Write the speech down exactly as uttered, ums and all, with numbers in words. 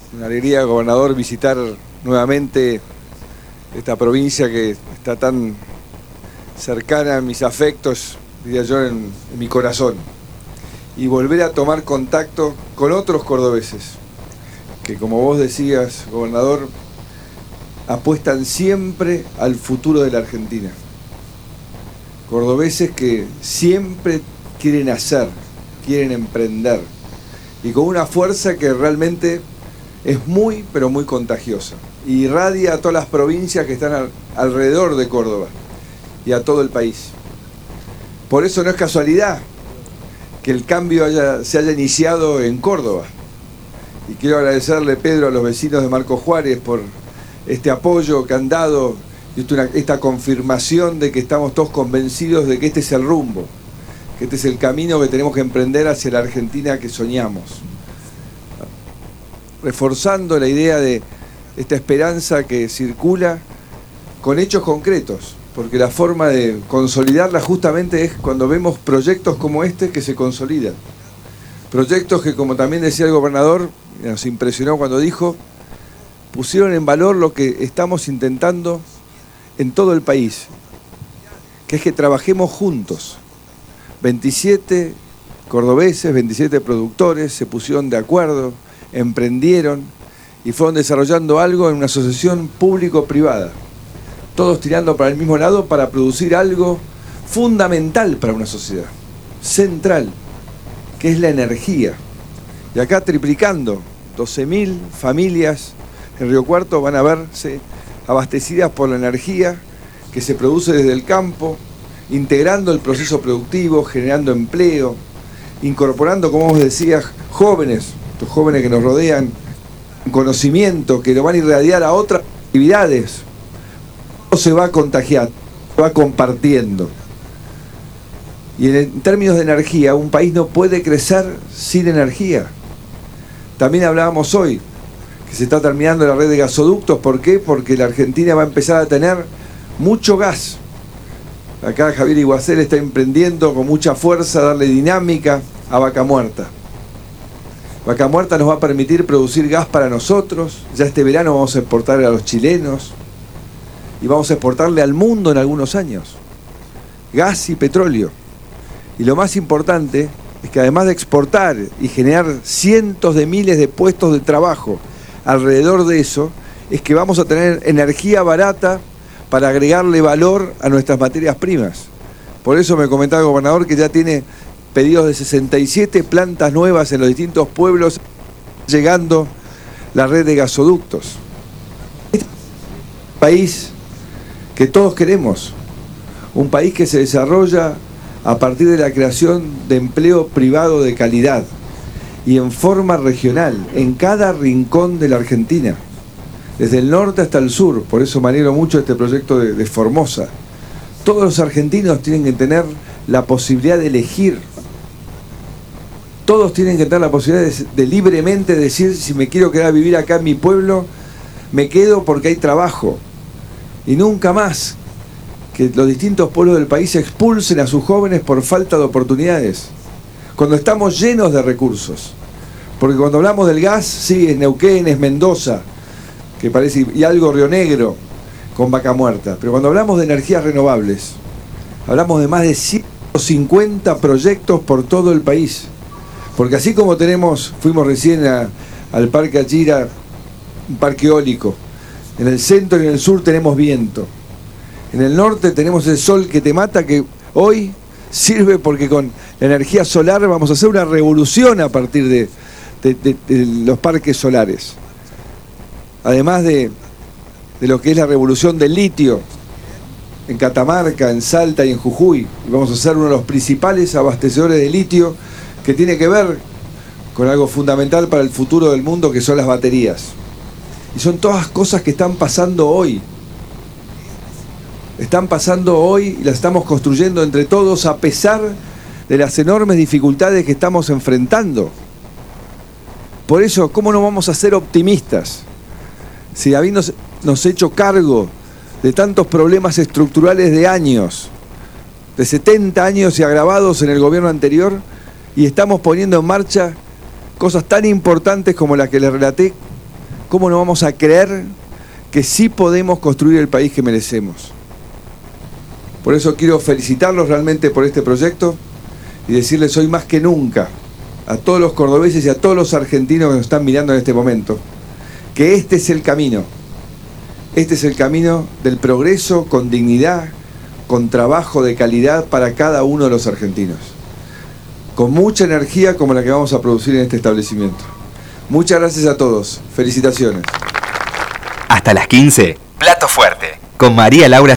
Una alegría, gobernador, visitar nuevamente esta provincia que está tan cercana a mis afectos, diría yo, en, en mi corazón. Y volver a tomar contacto con otros cordobeses, que como vos decías, gobernador, apuestan siempre al futuro de la Argentina. Cordobeses que siempre quieren hacer, quieren emprender, y con una fuerza que realmente es muy, pero muy contagiosa. Y irradia a todas las provincias que están al, alrededor de Córdoba y a todo el país. Por eso no es casualidad que el cambio haya, se haya iniciado en Córdoba. Y quiero agradecerle, Pedro, a los vecinos de Marcos Juárez por este apoyo que han dado y esta confirmación de que estamos todos convencidos de que este es el rumbo, que este es el camino que tenemos que emprender hacia la Argentina que soñamos. Reforzando la idea de esta esperanza que circula con hechos concretos, porque la forma de consolidarla justamente es cuando vemos proyectos como este que se consolidan. Proyectos que, como también decía el gobernador, nos impresionó cuando dijo, pusieron en valor lo que estamos intentando en todo el país, que es que trabajemos juntos. veintisiete cordobeses, veintisiete productores se pusieron de acuerdo, emprendieron y fueron desarrollando algo en una asociación público-privada, todos tirando para el mismo lado para producir algo fundamental para una sociedad, central, que es la energía. Y acá triplicando, doce mil familias en Río Cuarto van a verse abastecidas por la energía que se produce desde el campo, integrando el proceso productivo, generando empleo, incorporando, como vos decías, jóvenes, los jóvenes que nos rodean, conocimiento, que lo van a irradiar a otras actividades. Todo se va contagiando, se va compartiendo. Y en términos de energía, un país no puede crecer sin energía. También hablábamos hoy que se está terminando la red de gasoductos. ¿Por qué? Porque la Argentina va a empezar a tener mucho gas. Acá Javier Iguacel está emprendiendo con mucha fuerza darle dinámica a Vaca Muerta. Vaca Muerta nos va a permitir producir gas para nosotros. Ya este verano vamos a exportarle a los chilenos y vamos a exportarle al mundo en algunos años. Gas y petróleo. Y lo más importante es que además de exportar y generar cientos de miles de puestos de trabajo alrededor de eso, es que vamos a tener energía barata para agregarle valor a nuestras materias primas. Por eso me comentaba el gobernador que ya tiene pedidos de sesenta y siete plantas nuevas en los distintos pueblos, llegando la red de gasoductos. Este es un país que todos queremos, un país que se desarrolla a partir de la creación de empleo privado de calidad y en forma regional, en cada rincón de la Argentina, desde el norte hasta el sur. Por eso me alegro mucho de este proyecto de, de Formosa. Todos los argentinos tienen que tener la posibilidad de elegir. Todos tienen que tener la posibilidad de, de libremente decir, si me quiero quedar a vivir acá en mi pueblo, me quedo porque hay trabajo. Y nunca más que los distintos pueblos del país expulsen a sus jóvenes por falta de oportunidades, cuando estamos llenos de recursos. Porque cuando hablamos del gas, sí, es Neuquén, es Mendoza, que parece, y algo Río Negro, con Vaca Muerta. Pero cuando hablamos de energías renovables, hablamos de más de ciento cincuenta proyectos por todo el país. Porque así como tenemos, fuimos recién a, al Parque Achira, un parque eólico, en el centro y en el sur tenemos viento. En el norte tenemos el sol que te mata, que hoy sirve porque con la energía solar vamos a hacer una revolución a partir de, de, de, de los parques solares. Además de, de lo que es la revolución del litio en Catamarca, en Salta y en Jujuy. Y vamos a ser uno de los principales abastecedores de litio, que tiene que ver con algo fundamental para el futuro del mundo, que son las baterías. Y son todas cosas que están pasando hoy. Están pasando hoy y las estamos construyendo entre todos a pesar de las enormes dificultades que estamos enfrentando. Por eso, ¿cómo no vamos a ser optimistas? Si habiéndonos nos hecho cargo de tantos problemas estructurales de años, de setenta años y agravados en el gobierno anterior, y estamos poniendo en marcha cosas tan importantes como las que les relaté, ¿cómo no vamos a creer que sí podemos construir el país que merecemos? Por eso quiero felicitarlos realmente por este proyecto y decirles hoy más que nunca a todos los cordobeses y a todos los argentinos que nos están mirando en este momento, que este es el camino. Este es el camino del progreso con dignidad, con trabajo de calidad para cada uno de los argentinos. Con mucha energía como la que vamos a producir en este establecimiento. Muchas gracias a todos. Felicitaciones. Hasta las quince, Plato Fuerte, con María Laura